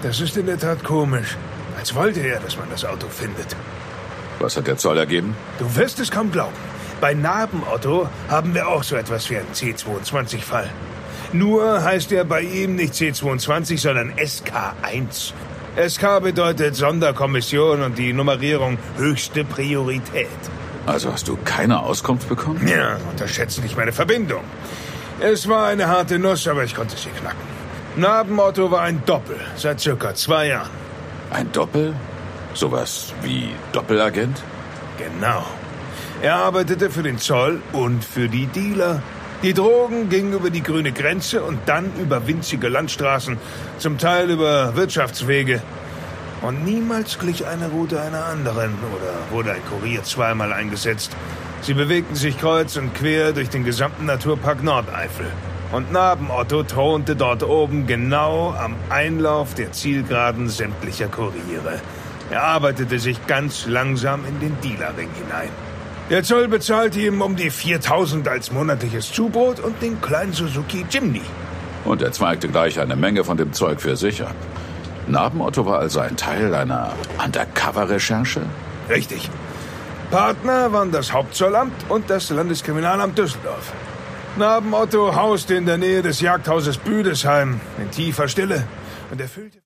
Das ist in der Tat komisch. Als wollte er, dass man das Auto findet. Was hat der Zoll ergeben? Du wirst es kaum glauben. Bei Narbenotto haben wir auch so etwas wie einen C22-Fall. Nur heißt er bei ihm nicht C22, sondern SK1. SK bedeutet Sonderkommission und die Nummerierung höchste Priorität. Also hast du keine Auskunft bekommen? Ja, unterschätze nicht meine Verbindung. Es war eine harte Nuss, aber ich konnte sie knacken. Narbenotto war ein Doppel, seit circa 2 Jahren. Ein Doppel? Sowas wie Doppelagent? Genau. Er arbeitete für den Zoll und für die Dealer. Die Drogen gingen über die grüne Grenze und dann über winzige Landstraßen, zum Teil über Wirtschaftswege. Und niemals glich eine Route einer anderen oder wurde ein Kurier zweimal eingesetzt. Sie bewegten sich kreuz und quer durch den gesamten Naturpark Nordeifel. Und Narbenotto thronte dort oben genau am Einlauf der Zielgeraden sämtlicher Kuriere. Er arbeitete sich ganz langsam in den Dealerring hinein. Der Zoll bezahlte ihm um die 4.000 als monatliches Zubrot und den kleinen Suzuki Jimny. Und er zweigte gleich eine Menge von dem Zeug für sich ab. Narbenotto war also ein Teil einer Undercover-Recherche? Richtig. Partner waren das Hauptzollamt und das Landeskriminalamt Düsseldorf. Narbenotto hauste in der Nähe des Jagdhauses Büdesheim in tiefer Stille und erfüllte